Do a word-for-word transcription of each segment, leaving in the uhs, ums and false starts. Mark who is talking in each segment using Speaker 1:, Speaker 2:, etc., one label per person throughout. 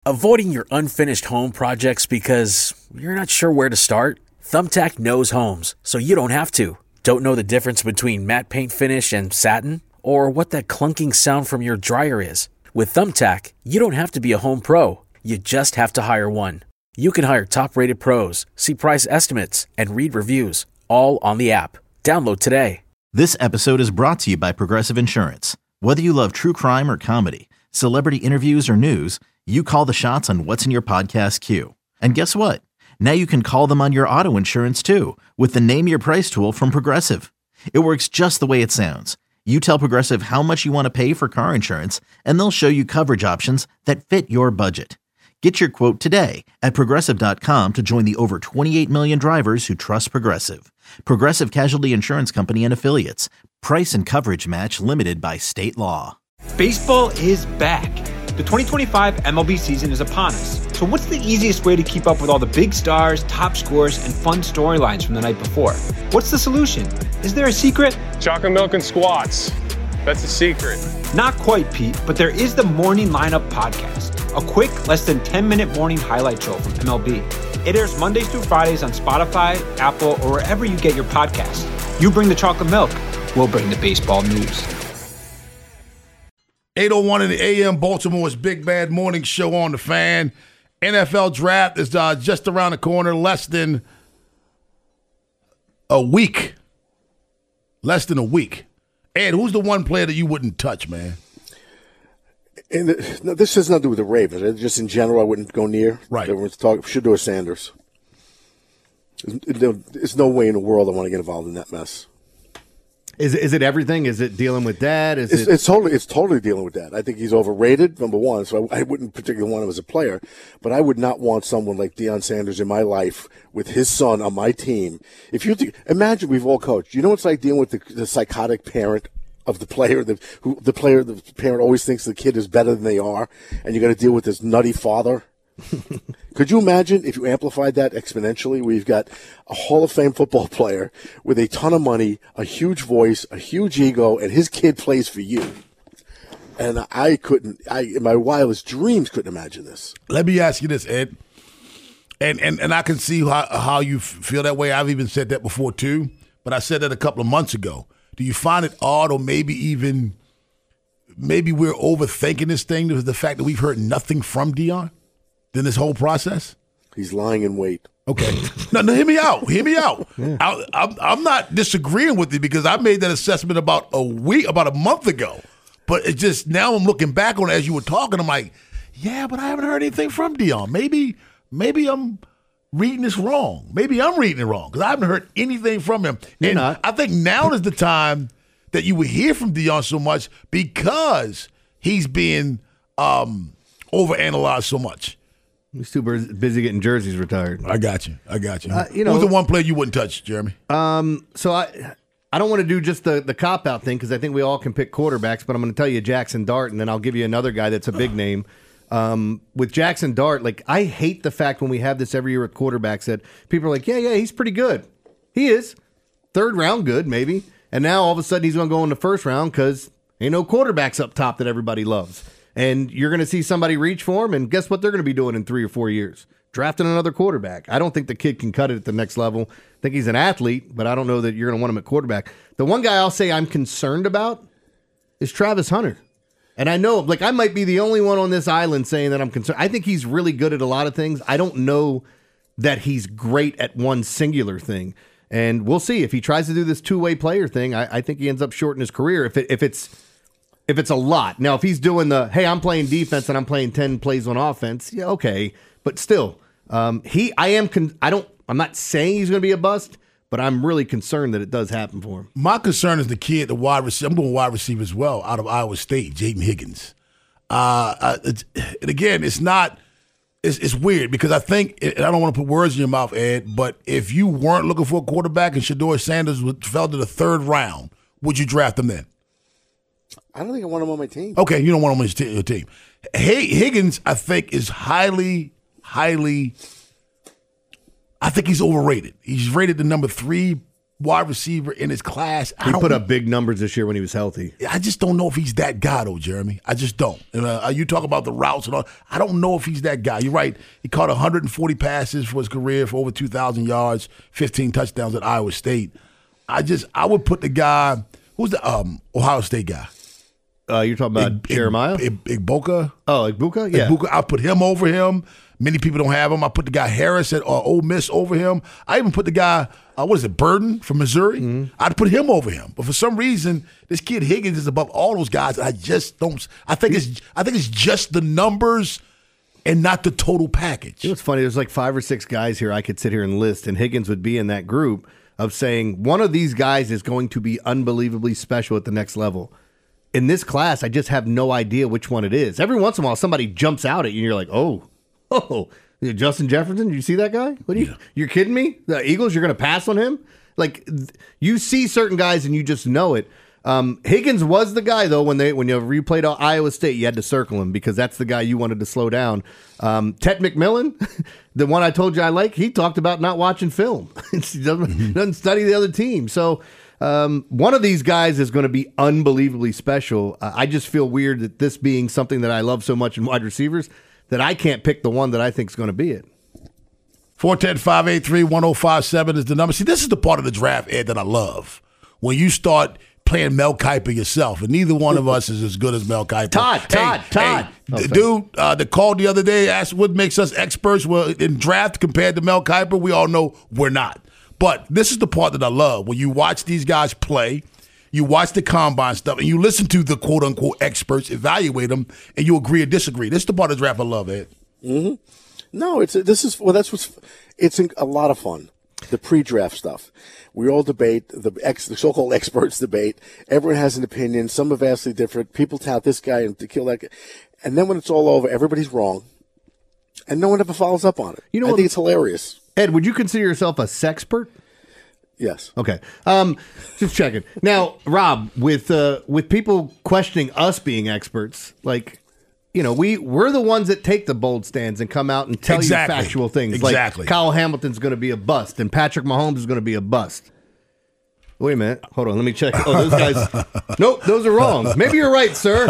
Speaker 1: Avoiding your unfinished home projects because you're not sure where to start? Thumbtack knows homes, so you don't have to. Don't know the difference between matte paint finish and satin? Or what that clunking sound from your dryer is? With Thumbtack, you don't have to be a home pro. You just have to hire one. You can hire top-rated pros, see price estimates, and read reviews, all on the app. Download today.
Speaker 2: This episode is brought to you by Progressive Insurance. Whether you love true crime or comedy, celebrity interviews or news, you call the shots on what's in your podcast queue. And guess what? Now you can call them on your auto insurance too with the Name Your Price tool from Progressive. It works just the way it sounds. You tell Progressive how much you want to pay for car insurance, and they'll show you coverage options that fit your budget. Get your quote today at Progressive dot com to join the over twenty-eight million drivers who trust Progressive. Progressive Casualty Insurance Company and Affiliates. Price and coverage match limited by state law.
Speaker 3: Baseball is back. The twenty twenty-five M L B season is upon us. So what's the easiest way to keep up with all the big stars, top scores, and fun storylines from the night before? What's the solution? Is there a secret?
Speaker 4: Chocolate milk and squats. That's the secret.
Speaker 3: Not quite, Pete, but there is the Morning Lineup Podcast, a quick, less than ten-minute morning highlight show from M L B. It airs Mondays through Fridays on Spotify, Apple, or wherever you get your podcasts. You bring the chocolate milk, we'll bring the baseball news.
Speaker 5: eight oh one in the A M, Baltimore's Big Bad Morning Show on the Fan. N F L Draft is uh, just around the corner, less than a week. Less than a week. Ed, who's the one player that you wouldn't touch, man?
Speaker 6: And the, no, this has nothing to do with the Ravens. Just in general, I wouldn't go near.
Speaker 5: Right.
Speaker 6: Everyone's talking Shedeur Sanders. There's, there's no way in the world I want to get involved in that mess.
Speaker 7: Is is it everything? Is it dealing with dad? Is
Speaker 6: it's,
Speaker 7: it?
Speaker 6: It's totally it's totally dealing with that. I think he's overrated, number one. So I, I wouldn't particularly want him as a player, but I would not want someone like Deion Sanders in my life with his son on my team. If you th- imagine, we've all coached. You know, what it's like dealing with the, the psychotic parent of the player. The who the player, the parent always thinks the kid is better than they are, and you got to deal with this nutty father. Could you imagine if you amplified that exponentially, where you've got a Hall of Fame football player with a ton of money, a huge voice, a huge ego, and his kid plays for you? And I couldn't, I in my wildest dreams couldn't imagine this.
Speaker 5: Let me ask you this, Ed. And and, and I can see how, how you feel that way. I've even said that before, too. But I said that a couple of months ago. Do you find it odd, or maybe even, maybe we're overthinking this thing, the fact that we've heard nothing from Deion? Then this whole process?
Speaker 6: He's lying in wait.
Speaker 5: Okay. No, no, hear me out. Hear me out. Yeah. I, I'm, I'm not disagreeing with you because I made that assessment about a week, about a month ago. But it just, now I'm looking back on it as you were talking, I'm like, yeah, but I haven't heard anything from Deion. Maybe, maybe I'm reading this wrong. Maybe I'm reading it wrong because I haven't heard anything from him.
Speaker 7: You're
Speaker 5: and
Speaker 7: not.
Speaker 5: I think now is the time that you would hear from Deion so much because he's being um, overanalyzed so much.
Speaker 7: He's too busy getting jerseys retired.
Speaker 5: I got you. I got you.
Speaker 7: Uh, you know,
Speaker 5: who's the one player you wouldn't touch, Jeremy?
Speaker 7: Um, so I, I don't want to do just the the cop out thing because I think we all can pick quarterbacks. But I'm going to tell you Jackson Dart, and then I'll give you another guy that's a big name. Um, with Jackson Dart, like I hate the fact when we have this every year with quarterbacks that people are like, yeah, yeah, he's pretty good. He is third round good, maybe, and now all of a sudden he's going to go in the first round because ain't no quarterbacks up top that everybody loves. And you're going to see somebody reach for him, and guess what they're going to be doing in three or four years? Drafting another quarterback. I don't think the kid can cut it at the next level. I think he's an athlete, but I don't know that you're going to want him at quarterback. The one guy I'll say I'm concerned about is Travis Hunter. And I know, like, I might be the only one on this island saying that I'm concerned. I think he's really good at a lot of things. I don't know that he's great at one singular thing. And we'll see. If he tries to do this two-way player thing, I, I think he ends up shorting his career. If it, if it's... If it's a lot. Now, if he's doing the, hey, I'm playing defense and I'm playing ten plays on offense, yeah, okay. But still, um, he, I am, con- I don't, I'm not saying he's going to be a bust, but I'm really concerned that it does happen for him.
Speaker 5: My concern is the kid, the wide receiver. I'm going wide receiver as well, out of Iowa State, Jaden Higgins. Uh, uh, it's, and again, it's not, it's, it's weird because I think, and I don't want to put words in your mouth, Ed, but if you weren't looking for a quarterback and Shedeur Sanders fell to the third round, would you draft him then?
Speaker 6: I don't think I want him on my team.
Speaker 5: Okay, you don't want him on your team. Hey, Higgins, I think, is highly, highly, I think he's overrated. He's rated the number three wide receiver in his class. I
Speaker 7: He
Speaker 5: don't,
Speaker 7: put up big numbers this year when he was healthy.
Speaker 5: I just don't know if he's that guy, though, Jeremy. I just don't. And, uh, you talk about the routes and all. I don't know if he's that guy. You're right. He caught one hundred forty passes for his career for over two thousand yards, fifteen touchdowns at Iowa State. I just, I would put the guy, who's the um, Ohio State guy?
Speaker 7: Uh, you're talking about
Speaker 5: Ig-
Speaker 7: Jeremiah?
Speaker 5: Ig- Igboka?
Speaker 7: oh, Igbuka? Yeah.
Speaker 5: Igbuka. I put him over him. Many people don't have him. I put the guy Harris at uh, Ole Miss over him. I even put the guy, uh, what is it, Burden from Missouri? Mm-hmm. I'd put him over him. But for some reason, this kid Higgins is above all those guys. I just don't. I think it's. I think it's just the numbers and not the total package.
Speaker 7: You know what's funny? There's like five or six guys here I could sit here and list, and Higgins would be in that group of saying one of these guys is going to be unbelievably special at the next level. In this class, I just have no idea which one it is. Every once in a while, somebody jumps out at you, and you're like, oh, oh, Justin Jefferson, did you see that guy? What are you, yeah. You're kidding me? The Eagles, you're going to pass on him? Like, th- you see certain guys, and you just know it. Um, Higgins was the guy, though, when they when you replayed Iowa State, you had to circle him because that's the guy you wanted to slow down. Um, Ted McMillan, the one I told you I like, he talked about not watching film. he doesn't, mm-hmm. doesn't study the other team. So um, one of these guys is going to be unbelievably special. Uh, I just feel weird that this being something that I love so much in wide receivers that I can't pick the one that I think is going to be it.
Speaker 5: four one zero, five eight three, one zero five seven is the number. See, this is the part of the draft, Ed, that I love. When you start playing Mel Kiper yourself, and neither one of us is as good as Mel Kiper.
Speaker 7: Todd, Todd,
Speaker 5: hey,
Speaker 7: Todd.
Speaker 5: Hey,
Speaker 7: oh,
Speaker 5: d- dude, uh, the call the other day asked what makes us experts well, in draft compared to Mel Kiper. We all know we're not. But this is the part that I love. When you watch these guys play, you watch the combine stuff, and you listen to the quote-unquote experts, evaluate them, and you agree or disagree. This is the part of the draft I love, Ed.
Speaker 6: Mm-hmm. No, it's this is well. That's what's it's a lot of fun. The pre-draft stuff. We all debate the ex, the so-called experts debate. Everyone has an opinion. Some are vastly different. People tout this guy and to kill that guy, and then when it's all over, everybody's wrong, and no one ever follows up on it.
Speaker 7: You know,
Speaker 6: I
Speaker 7: what,
Speaker 6: think it's hilarious.
Speaker 7: Ed, would you consider yourself a sexpert?
Speaker 6: Yes.
Speaker 7: Okay. Um, just checking. Now, Rob, with uh, with people questioning us being experts, like. You know, we, we're the ones that take the bold stands and come out and tell
Speaker 5: exactly.
Speaker 7: you factual things.
Speaker 5: Exactly.
Speaker 7: Like Kyle Hamilton's going to be a bust and Patrick Mahomes is going to be a bust. Wait a minute. Hold on. Let me check. Oh, those guys. Nope, those are wrong. Maybe you're right, sir.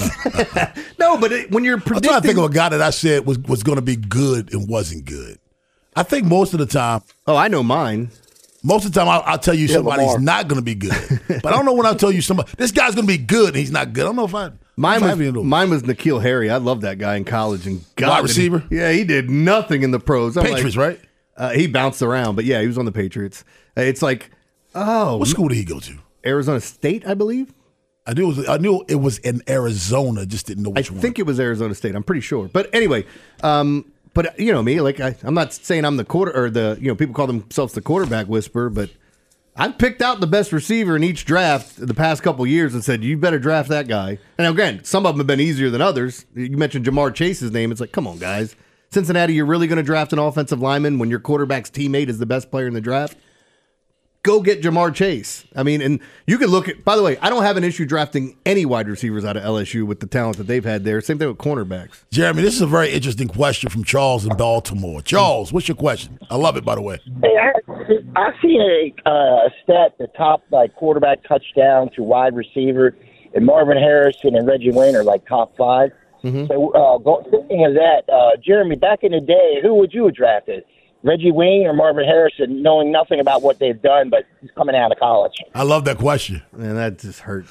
Speaker 7: No, but it, when you're predicting.
Speaker 5: I'm trying to think of a guy that I said was, was going to be good and wasn't good. I think most of the time.
Speaker 7: Oh, I know mine.
Speaker 5: Most of the time, I'll, I'll tell you
Speaker 6: yeah,
Speaker 5: somebody's
Speaker 6: Lamar.
Speaker 5: not going to be good. But I don't know when I'll tell you somebody, this guy's going to be good and he's not good. I don't know if I.
Speaker 7: Mine was, mine was N'Keal Harry. I loved that guy in college. And God,
Speaker 5: wide receiver?
Speaker 7: He, yeah, he did nothing in the pros. I'm
Speaker 5: Patriots,
Speaker 7: like,
Speaker 5: right?
Speaker 7: Uh, he bounced around, but yeah, he was on the Patriots. Uh, It's like, oh.
Speaker 5: What school did he go to?
Speaker 7: Arizona State, I believe.
Speaker 5: I knew it was, I knew it was in Arizona, just didn't know
Speaker 7: I
Speaker 5: which one.
Speaker 7: I think it was Arizona State. I'm pretty sure. But anyway, um, but you know me, like I, I'm not saying I'm the quarter or the, you know, people call themselves the quarterback whisperer, but I've picked out the best receiver in each draft the past couple of years and said, you better draft that guy. And now, again, some of them have been easier than others. You mentioned Jamar Chase's name. It's like, come on, guys. Cincinnati, you're really going to draft an offensive lineman when your quarterback's teammate is the best player in the draft? Go get Jamar Chase. I mean, and you can look at, by the way, I don't have an issue drafting any wide receivers out of L S U with the talent that they've had there. Same thing with cornerbacks.
Speaker 5: Jeremy, this is a very interesting question from Charles in Baltimore. Charles, what's your question? I love it, by the way.
Speaker 8: Hey, I, I've seen a, uh, a stat, the top like quarterback touchdown to wide receiver, and Marvin Harrison and Reggie Wayne are like top five. Mm-hmm. So uh, go, thinking of that, uh, Jeremy, back in the day, who would you have drafted? Reggie Wayne or Marvin Harrison, knowing nothing about what they've done, but he's coming out of college?
Speaker 5: I love that question.
Speaker 7: Man, that just hurts.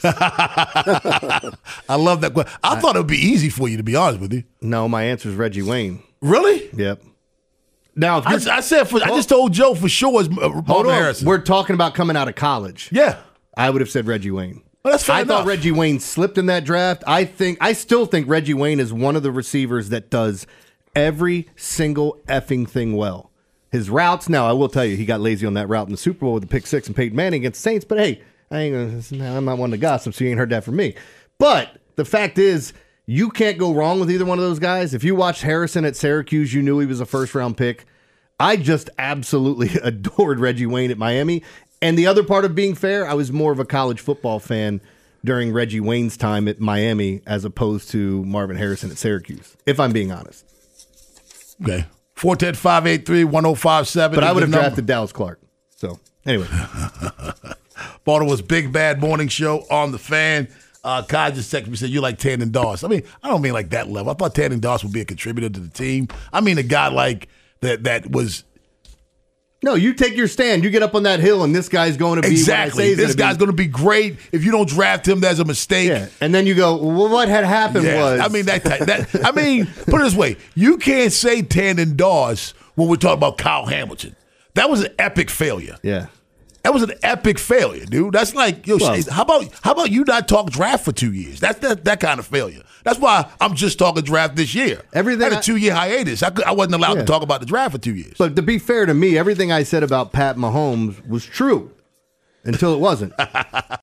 Speaker 5: I love that question. I, I thought it would be easy for you, to be honest with you.
Speaker 7: No, my answer is Reggie Wayne.
Speaker 5: Really?
Speaker 7: Yep. Now, if
Speaker 5: I, I said for, I just told Joe for sure it's uh, Marvin Harrison.
Speaker 7: We're talking about coming out of college.
Speaker 5: Yeah.
Speaker 7: I would have said Reggie Wayne.
Speaker 5: Well, that's fair
Speaker 7: I
Speaker 5: enough.
Speaker 7: thought Reggie Wayne slipped in that draft. I think I still think Reggie Wayne is one of the receivers that does every single effing thing well. His routes, now I will tell you, he got lazy on that route in the Super Bowl with the pick six and Peyton Manning against the Saints. But hey, I ain't gonna, I'm not one to gossip, so you ain't heard that from me. But the fact is, you can't go wrong with either one of those guys. If you watched Harrison at Syracuse, you knew he was a first round pick. I just absolutely adored Reggie Wayne at Miami. And the other part of being fair, I was more of a college football fan during Reggie Wayne's time at Miami as opposed to Marvin Harrison at Syracuse, if I'm being honest.
Speaker 5: Okay. four one zero, five eight three, one zero five seven.
Speaker 7: But I would have drafted Dallas Clark. So Anyway.
Speaker 5: Baltimore's Big Bad Morning Show on the Fan. Uh, Kai just texted me, said, you like Tannon Doss. I mean, I don't mean like that level. I thought Tannon Doss would be a contributor to the team. I mean a guy like that that was...
Speaker 7: No, you take your stand. You get up on that hill, and this guy's going to be
Speaker 5: exactly. This guy's going to be great. If you don't draft him, there's a mistake.
Speaker 7: Yeah. And then you go, well, what had happened
Speaker 5: yeah.
Speaker 7: was.
Speaker 5: I mean, that, that. I mean, put it this way: you can't say Tannon Doss when we're talking about Kyle Hamilton. That was an epic failure.
Speaker 7: Yeah,
Speaker 5: that was an epic failure, dude. That's like, yo, well, how about how about you not talk draft for two years? That's that that kind of failure. That's why I'm just talking draft this year. Everything I had a two-year hiatus. I, could, I wasn't allowed yeah. to talk about the draft for two years.
Speaker 7: But to be fair to me, everything I said about Pat Mahomes was true until it wasn't.